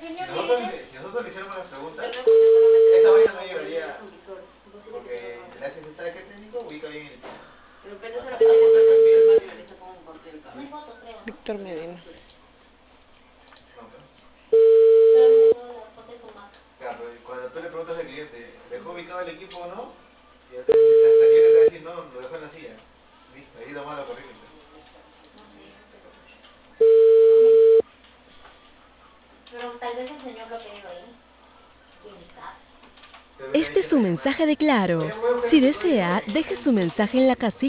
señor Si nosotros le hiciéramos las preguntas, yo solamente esa vaina no tengo llegaría, un visor. Imposible que porque tenga el HC sabe técnico ubica bien el pin. pero depende Hasta solamente de puta que el perfil. Mario analiza cómo corte el cable. No hay foto, creo, ¿no? Víctor Medina. No, pero, Solamente tengo la foto de su Mac. claro, pero cuando tú le preguntas al cliente, ¿dejó ubicado el equipo o no? Y el cliente te va a decir, no, lo dejó en la silla. Listo, ahí nomás lo corrigen. No sé, pero tal vez el señor lo ha pedido ahí. ¿Quién sabe? Pero me está Este es su diciendo, mensaje de oye, Claro. voy a buscar Si este código desea, en deje el su mensaje en la casilla.